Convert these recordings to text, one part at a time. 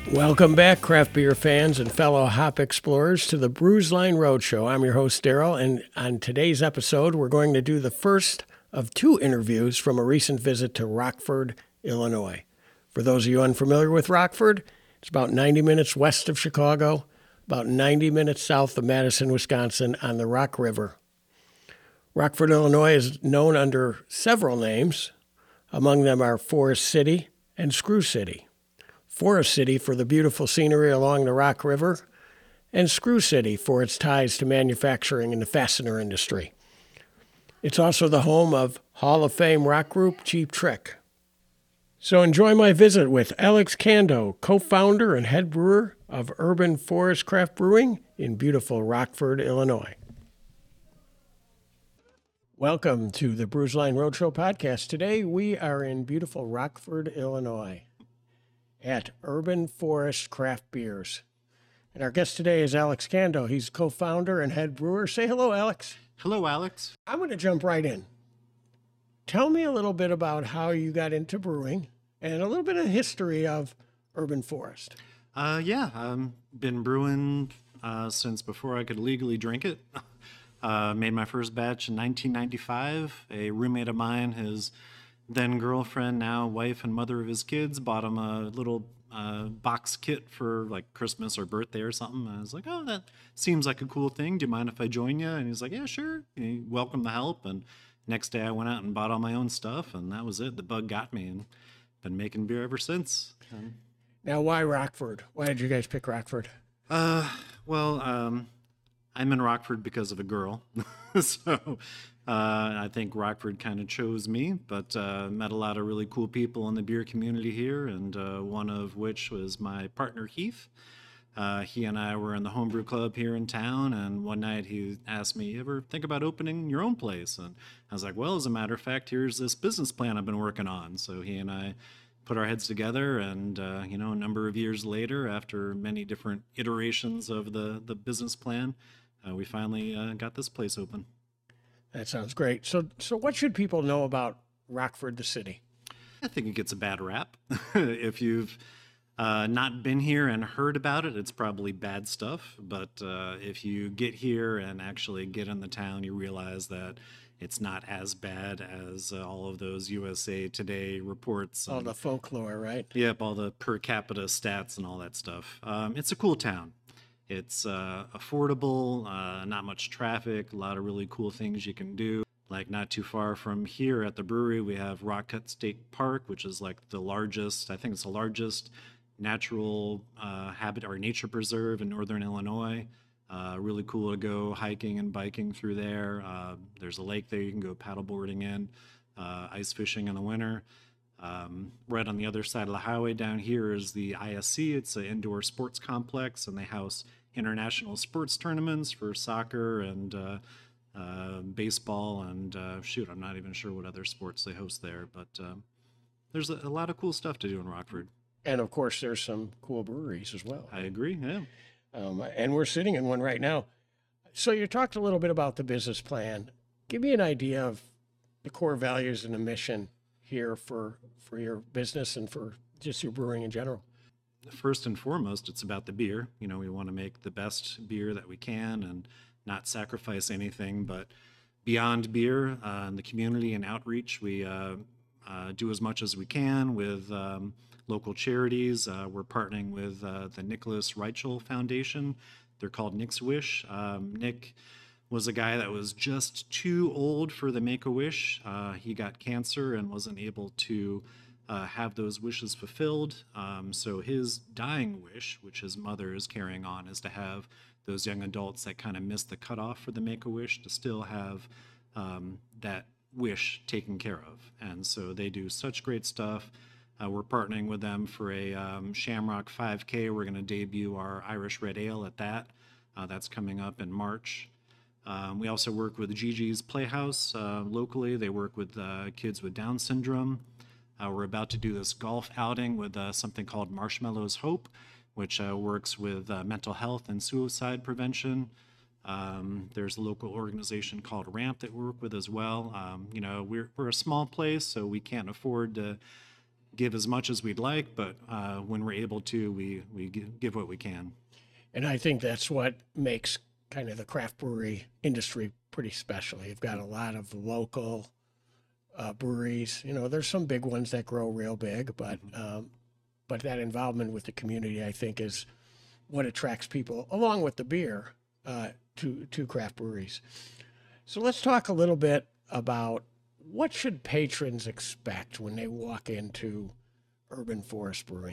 Welcome back, craft beer fans and fellow hop explorers, to the Brews Line Roadshow. I'm your host, Daryl, and on today's episode, we're going to do the first of two interviews from a recent visit to Rockford, Illinois. For those of you unfamiliar with Rockford, it's about 90 minutes west of Chicago, about 90 minutes south of Madison, Wisconsin, on the Rock River. Rockford, Illinois is known under several names. Among them are Forest City and Screw City. Forest City for the beautiful scenery along the Rock River, and Screw City for its ties to manufacturing and the fastener industry. It's also the home of Hall of Fame rock group Cheap Trick. So enjoy my visit with Alex Kando, co-founder and head brewer of Urban Forest Craft Brewing in beautiful Rockford, Illinois. Welcome to the Brews Line Roadshow podcast. Today we are in beautiful Rockford, Illinois, at Urban Forest Craft Beers. And our guest today is Alex Kando. He's co-founder and head brewer. Say hello, Alex. Hello, Alex. I'm going to jump right in. Tell me a little bit about how you got into brewing and a little bit of history of Urban Forest. Been brewing since before I could legally drink it. Made my first batch in 1995. A roommate of mine, his then girlfriend, now wife and mother of his kids, bought him a little box kit for like Christmas or birthday or something. And I was like, oh, that seems like a cool thing. Do you mind if I join you? And he's like, yeah, sure. And he welcomed the help. And next day I went out and bought all my own stuff, and that was it. The bug got me, and been making beer ever since. Now, why Rockford? Why did you guys pick Rockford? I'm in Rockford because of a girl. So I think Rockford kind of chose me, but met a lot of really cool people in the beer community here, and one of which was my partner, Heath. He and I were in the homebrew club here in town, and one night he asked me, you ever think about opening your own place? And I was like, well, as a matter of fact, here's this business plan I've been working on. So he and I put our heads together, and a number of years later, after many different iterations of the business plan, we finally got this place open. That sounds great. So what should people know about Rockford, the city? I think it gets a bad rap. If you've not been here and heard about it, it's probably bad stuff. But if you get here and actually get in the town, you realize that it's not as bad as all of those USA Today reports. All the folklore, right? Yep, all the per capita stats and all that stuff. It's a cool town. It's affordable, not much traffic, a lot of really cool things you can do. Like not too far from here at the brewery, we have Rock Cut State Park, which is like the largest natural habitat or nature preserve in northern Illinois. Really cool to go hiking and biking through there. There's a lake there you can go paddleboarding in, ice fishing in the winter. Right on the other side of the highway down here is the ISC. It's an indoor sports complex, and they house international sports tournaments for soccer and baseball and I'm not even sure what other sports they host there, but there's a lot of cool stuff to do in Rockford. And of course, there's some cool breweries as well. I agree, yeah. And we're sitting in one right now. So you talked a little bit about the business plan. Give me an idea of the core values and the mission here for your business and for just your brewing in general. First and foremost, it's about the beer. We want to make the best beer that we can and not sacrifice anything. But beyond beer, in the community and outreach, we do as much as we can with local charities. We're partnering with the Nicholas Reichel Foundation. They're called Nick's Wish. Nick was a guy that was just too old for the Make-A-Wish. He got cancer and wasn't able to have those wishes fulfilled. So his dying wish, which his mother is carrying on, is to have those young adults that kind of missed the cutoff for the Make-A-Wish to still have that wish taken care of. And so they do such great stuff. We're partnering with them for a Shamrock 5K. We're going to debut our Irish Red Ale at that. That's coming up in March. We also work with Gigi's Playhouse locally. They work with kids with Down syndrome. We're about to do this golf outing with something called Marshmallows Hope, which works with mental health and suicide prevention. There's a local organization called RAMP that we work with as well. We're a small place, so we can't afford to give as much as we'd like, but when we're able to, we give what we can. And I think that's what makes kind of the craft brewery industry pretty special. You've got a lot of local breweries. You know, there's some big ones that grow real big, but that involvement with the community, I think, is what attracts people, along with the beer, to craft breweries. So let's talk a little bit about what should patrons expect when they walk into Urban Forest Brewing.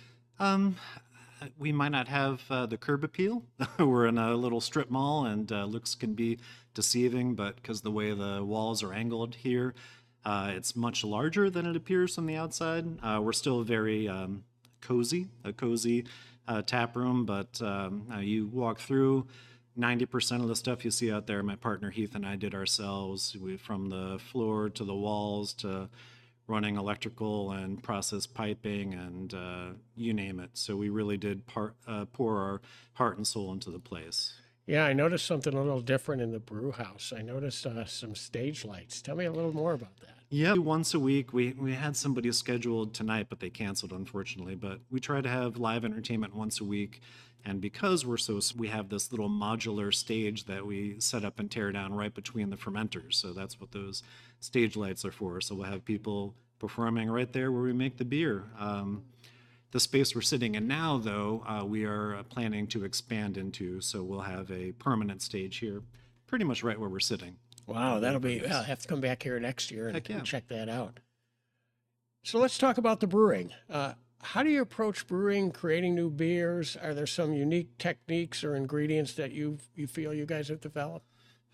We might not have the curb appeal. We're in a little strip mall, and looks can be deceiving, but because the way the walls are angled here, it's much larger than it appears from the outside. We're still very cozy, a cozy tap room, but you walk through, 90% of the stuff you see out there, my partner Heath and I did ourselves. From the floor to the walls to running electrical and process piping and you name it. So we really did pour our heart and soul into the place. Yeah, I noticed something a little different in the brew house. I noticed some stage lights. Tell me a little more about that. Yeah, once a week. We had somebody scheduled tonight, but they canceled, unfortunately. But we try to have live entertainment once a week. And because we have this little modular stage that we set up and tear down right between the fermenters. So that's what those stage lights are for. So we'll have people performing right there where we make the beer. The space we're sitting in now, though, we are planning to expand into. So we'll have a permanent stage here, pretty much right where we're sitting. Wow, that'll be, I'll have to come back here next year Heck yeah. and check that out. So let's talk about the brewing. How do you approach brewing, creating new beers? Are there some unique techniques or ingredients that you feel you guys have developed?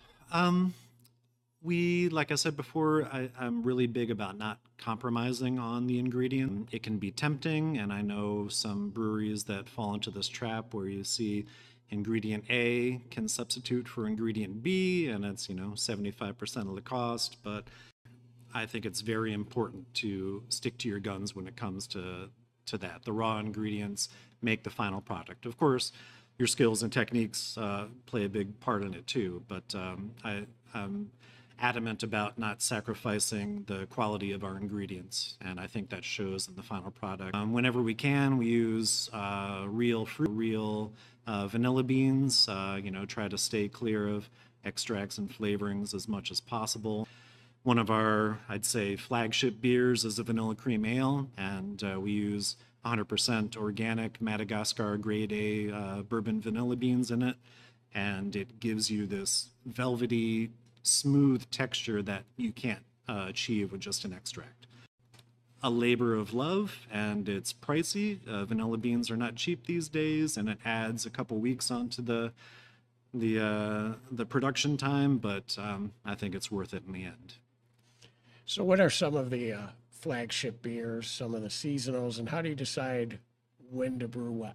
Like I said before, I'm really big about not compromising on the ingredient. It can be tempting, and I know some breweries that fall into this trap where you see ingredient A can substitute for ingredient B, and it's 75% of the cost. But I think it's very important to stick to your guns when it comes to that. The raw ingredients make the final product. Of course, your skills and techniques play a big part in it too, but I'm adamant about not sacrificing the quality of our ingredients, and I think that shows in the final product. Whenever we can, we use real fruit, real vanilla beans, try to stay clear of extracts and flavorings as much as possible. One of our, I'd say, flagship beers is a vanilla cream ale, and we use 100% organic Madagascar grade A bourbon vanilla beans in it, and it gives you this velvety, smooth texture that you can't achieve with just an extract. A labor of love, and it's pricey. Vanilla beans are not cheap these days, and it adds a couple weeks onto the production time, but I think it's worth it in the end. So what are some of the flagship beers, some of the seasonals, and how do you decide when to brew what?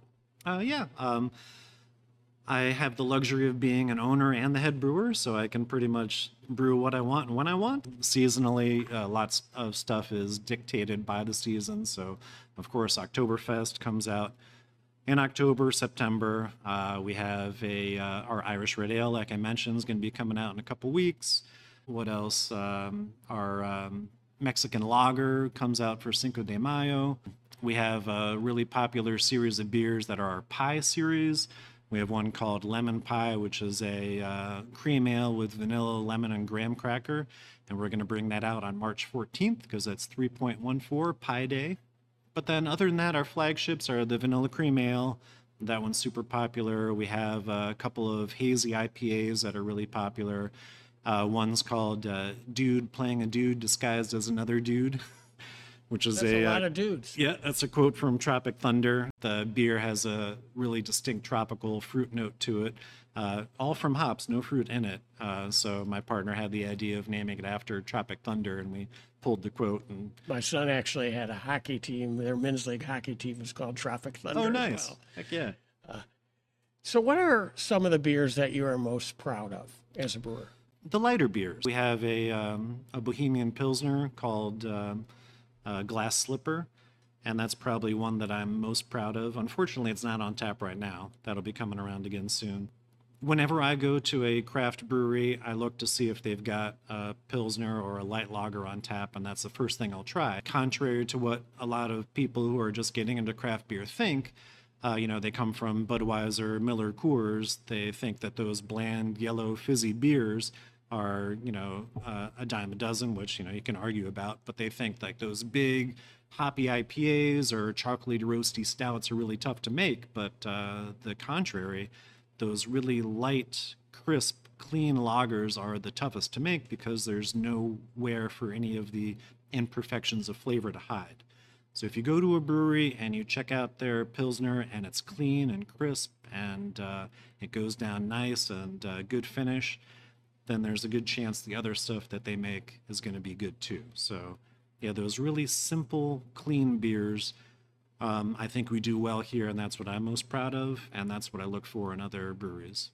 I have the luxury of being an owner and the head brewer, so I can pretty much brew what I want and when I want. Seasonally, lots of stuff is dictated by the season. So, of course, Oktoberfest comes out in October, September. We have our Irish Red Ale, like I mentioned, is going to be coming out in a couple weeks. What else? Our Mexican Lager comes out for Cinco de Mayo. We have a really popular series of beers that are our pie series. We have one called Lemon Pie, which is a cream ale with vanilla, lemon, and graham cracker. And we're going to bring that out on March 14th because that's 3.14 Pie Day. But then other than that, our flagships are the vanilla cream ale. That one's super popular. We have a couple of hazy IPAs that are really popular. One's called Dude Playing a Dude Disguised as Another Dude, which is That's a lot of dudes. Yeah, that's a quote from Tropic Thunder. The beer has a really distinct tropical fruit note to it, all from hops, no fruit in it. So my partner had the idea of naming it after Tropic Thunder, and we pulled the quote. And My son actually had a hockey team. Their men's league hockey team was called Tropic Thunder. Oh, nice. As well. Heck yeah. So what are some of the beers that you are most proud of as a brewer? The lighter beers. We have a Bohemian Pilsner called Glass Slipper, and that's probably one that I'm most proud of. Unfortunately, it's not on tap right now. That'll be coming around again soon. Whenever I go to a craft brewery, I look to see if they've got a Pilsner or a light lager on tap, and that's the first thing I'll try. Contrary to what a lot of people who are just getting into craft beer think, they come from Budweiser, Miller, Coors. They think that those bland, yellow, fizzy beers are, a dime a dozen, which, you can argue about, but they think like those big, hoppy IPAs or chocolatey, roasty stouts are really tough to make, but the contrary, those really light, crisp, clean lagers are the toughest to make because there's nowhere for any of the imperfections of flavor to hide. So if you go to a brewery and you check out their Pilsner and it's clean and crisp and it goes down nice and good finish, then there's a good chance the other stuff that they make is going to be good too. So yeah, those really simple, clean beers, I think we do well here, and that's what I'm most proud of, and that's what I look for in other breweries.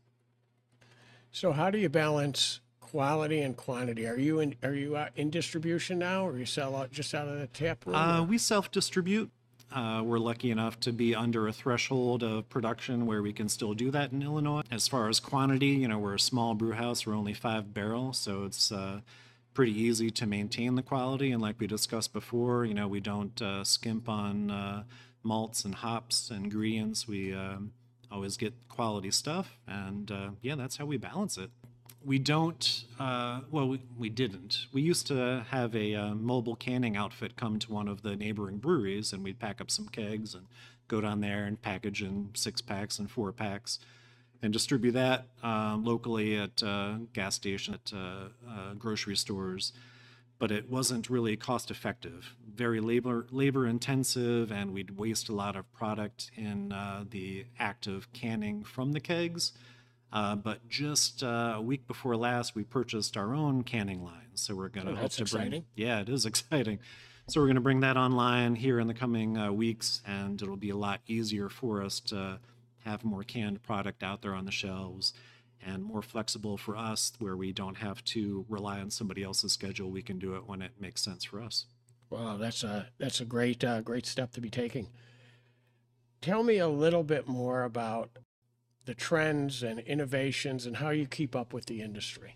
So how do you balance quality and quantity? Are you in distribution now, or you sell out just out of the tap room? We self-distribute. We're lucky enough to be under a threshold of production where we can still do that in Illinois. As far as quantity, we're a small brew house. We're only 5 barrel, so it's pretty easy to maintain the quality. And like we discussed before, we don't skimp on malts and hops and ingredients. We always get quality stuff, and that's how we balance it. We don't, we didn't. We used to have a mobile canning outfit come to one of the neighboring breweries, and we'd pack up some kegs and go down there and package in 6-packs and 4-packs and distribute that locally at gas stations, at grocery stores. But it wasn't really cost effective, very labor intensive, and we'd waste a lot of product in the act of canning from the kegs. But just a week before last, we purchased our own canning line. So we're going to that's exciting. Yeah, it is exciting. So we're going to bring that online here in the coming weeks, and it'll be a lot easier for us to have more canned product out there on the shelves, and more flexible for us where we don't have to rely on somebody else's schedule. We can do it when it makes sense for us. Wow, that's a great step to be taking. Tell me a little bit more about the trends and innovations and how you keep up with the industry.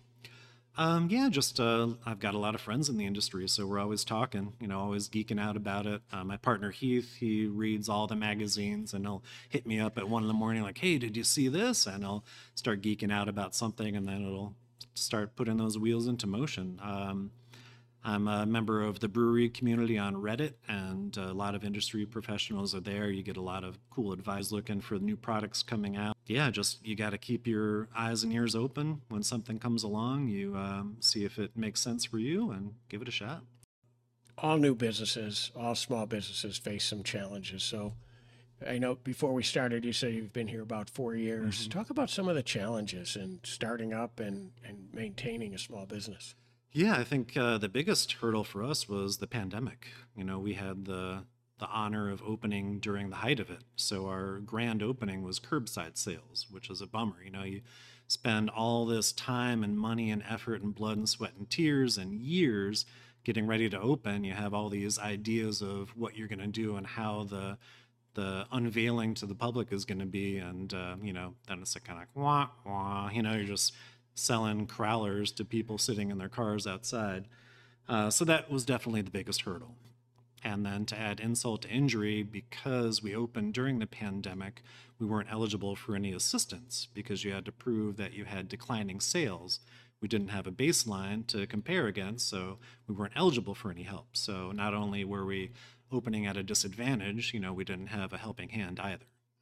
I've got a lot of friends in the industry, so we're always talking, always geeking out about it. My partner Heath, he reads all the magazines, and he'll hit me up at 1 a.m. like, "Hey, did you see this?" And I'll start geeking out about something, and then it'll start putting those wheels into motion. I'm a member of the brewery community on Reddit, and a lot of industry professionals are there. You get a lot of cool advice looking for new products coming out. Yeah, just you got to keep your eyes and ears open when something comes along. You see if it makes sense for you and give it a shot. All new businesses, all small businesses face some challenges. So I know before we started, you said you've been here about 4 years. Mm-hmm. Talk about some of the challenges in starting up and maintaining a small business. Yeah, I think the biggest hurdle for us was the pandemic. We had the honor of opening during the height of it. So our grand opening was curbside sales, which is a bummer. You spend all this time and money and effort and blood and sweat and tears and years getting ready to open. You have all these ideas of what you're going to do and how the unveiling to the public is going to be. And, then it's kind of like, wah, wah, you're just selling crowlers to people sitting in their cars outside. So that was definitely the biggest hurdle. And then to add insult to injury, because we opened during the pandemic, we weren't eligible for any assistance because you had to prove that you had declining sales. We didn't have a baseline to compare against, so we weren't eligible for any help. So not only were we opening at a disadvantage, we didn't have a helping hand either.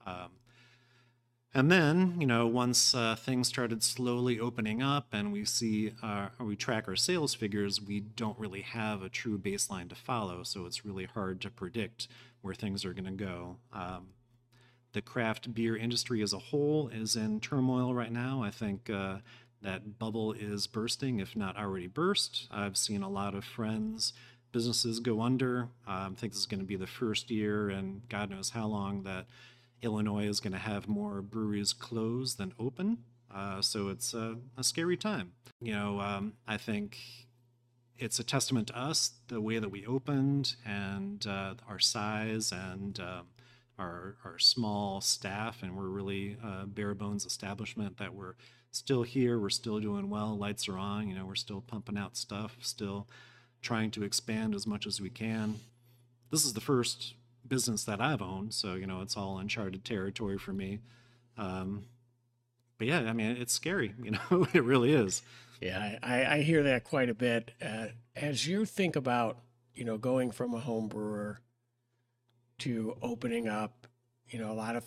And then, once things started slowly opening up and we track our sales figures, we don't really have a true baseline to follow. So it's really hard to predict where things are going to go. The craft beer industry as a whole is in turmoil right now. I think that bubble is bursting, if not already burst. I've seen a lot of friends, businesses go under. I think this is going to be the first year, and God knows how long, that Illinois is going to have more breweries close than open. So it's a scary time. I think it's a testament to us, the way that we opened and our size and our small staff, and we're really a bare bones establishment that we're still here. We're still doing well. Lights are on. You know, we're still pumping out stuff, still trying to expand as much as we can. This is the first business that I've owned, so you know it's all uncharted territory for me. Um, but yeah, I mean it's scary. You know, it really is. Yeah, I hear that quite a bit. As you think about, going from a home brewer to opening up, a lot of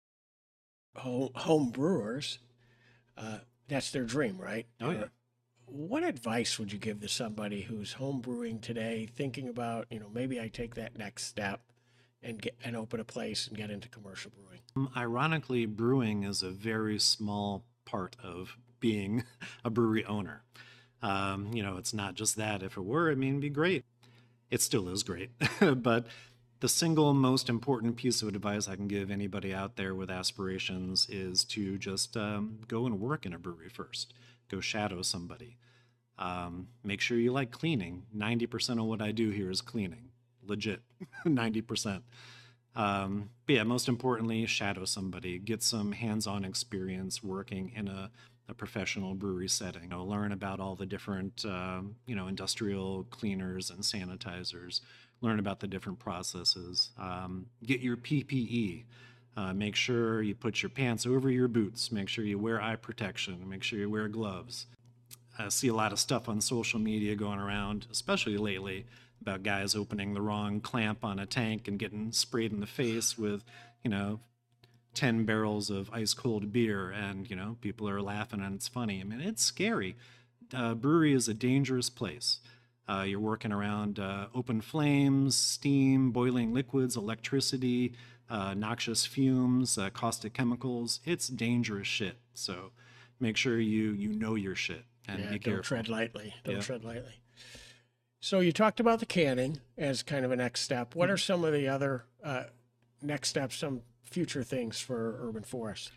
home brewers, that's their dream, right? Oh yeah. What advice would you give to somebody who's home brewing today, thinking about, maybe I take that next step and open a place and get into commercial brewing? Ironically, brewing is a very small part of being a brewery owner. You know, it's not just that. If it were, I mean, it'd be great. It still is great. But the single most important piece of advice I can give anybody out there with aspirations is to just go and work in a brewery first. Go shadow somebody. Make sure you like cleaning. 90% of what I do here is cleaning. Legit. 90%. But yeah, most importantly, shadow somebody. Get some hands-on experience working in a professional brewery setting. You know, learn about all the different, industrial cleaners and sanitizers. Learn about the different processes. Get your PPE. Make sure you put your pants over your boots. Make sure you wear eye protection. Make sure you wear gloves. I see a lot of stuff on social media going around, especially lately, about guys opening the wrong clamp on a tank and getting sprayed in the face with, 10 barrels of ice cold beer, and, people are laughing and it's funny. I mean, it's scary. Brewery is a dangerous place. You're working around open flames, steam, boiling liquids, electricity, noxious fumes, caustic chemicals. It's dangerous shit. So make sure you know your shit and be careful. Don't tread lightly. Don't Yeah. tread lightly. So you talked about the canning as kind of a next step. What are some of the other next steps, some future things for Urban Forest?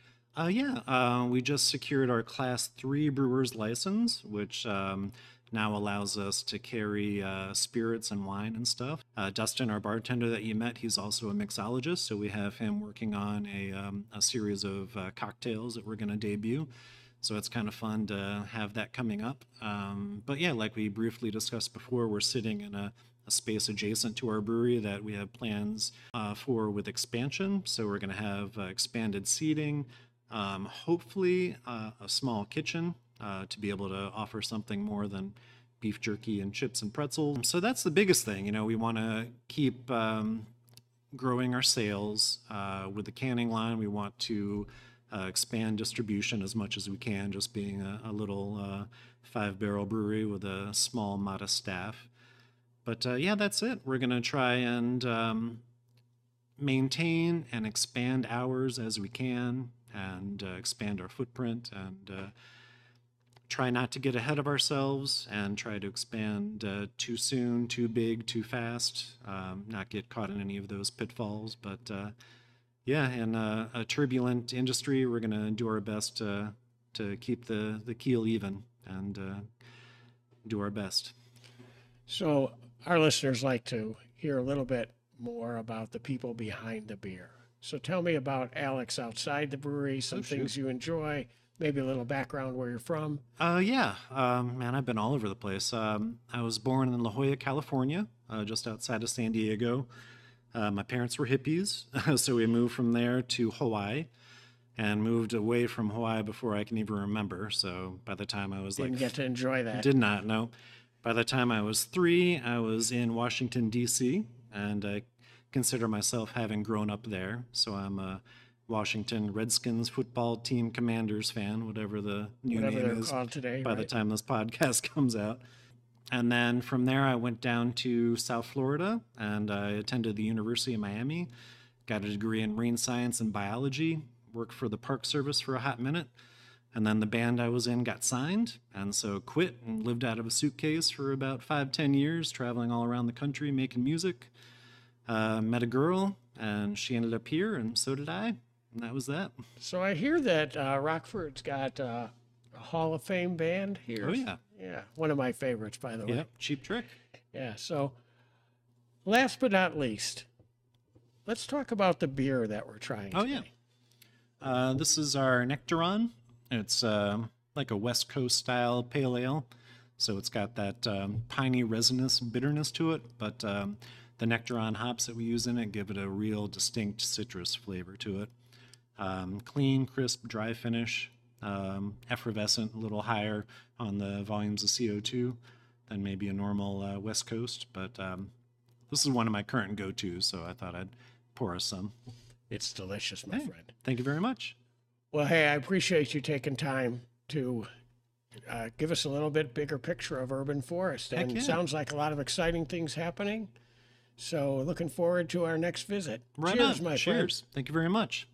We just secured our Class 3 brewer's license, which now allows us to carry spirits and wine and stuff. Dustin, our bartender that you met, he's also a mixologist, so we have him working on a series of cocktails that we're going to debut. So it's kind of fun to have that coming up. But yeah, like we briefly discussed before, we're sitting in a space adjacent to our brewery that we have plans for with expansion. So we're going to have expanded seating, hopefully a small kitchen to be able to offer something more than beef jerky and chips and pretzels. So that's the biggest thing. We want to keep growing our sales. With the canning line, we want to expand distribution as much as we can, just being a little 5-barrel brewery with a small, modest staff. But yeah, that's it. We're going to try and maintain and expand hours as we can, and expand our footprint, and try not to get ahead of ourselves and try to expand too soon, too big, too fast, not get caught in any of those pitfalls. But yeah, in a turbulent industry, we're going to do our best to keep the keel even and do our best. So our listeners like to hear a little bit more about the people behind the beer. So tell me about Alex outside the brewery, some things you enjoy, maybe a little background where you're from. Man, I've been all over the place. I was born in La Jolla, California, just outside of San Diego. My parents were hippies, so we moved from there to Hawaii, and moved away from Hawaii before I can even remember. So by the time I was Didn't get to enjoy that. Did not, no. By the time I was 3, I was in Washington, D.C., and I consider myself having grown up there. So I'm a Washington Redskins football team Commanders fan, whatever the new Whatever name they're is called today, by the right? time this podcast comes out. And then from there, I went down to South Florida, and I attended the University of Miami, got a degree in marine science and biology, worked for the Park Service for a hot minute, and then the band I was in got signed, and so quit and lived out of a suitcase for about 5-10 years, traveling all around the country making music. Met a girl, and she ended up here, and so did I, and that was that. So I hear that Rockford's got a Hall of Fame band here. Oh, yeah. Yeah, one of my favorites, by the way. Yep, Cheap Trick. Yeah, so last but not least, let's talk about the beer that we're trying Oh, today. yeah. This is our Nectaron. It's like a West Coast style pale ale. So it's got that piney resinous bitterness to it, but the Nectaron hops that we use in it give it a real distinct citrus flavor to it. Clean, crisp, dry finish, effervescent, a little higher on the volumes of CO2 than maybe a normal West Coast, but this is one of my current go-tos, so I thought I'd pour us some. It's delicious, my Hey, friend. thank you very much. Well, hey, I appreciate you taking time to give us a little bit bigger picture of Urban Forest. Heck And it yeah. sounds like a lot of exciting things happening. So looking forward to our next visit. Right Cheers, on. my friend. Cheers. Thank you very much.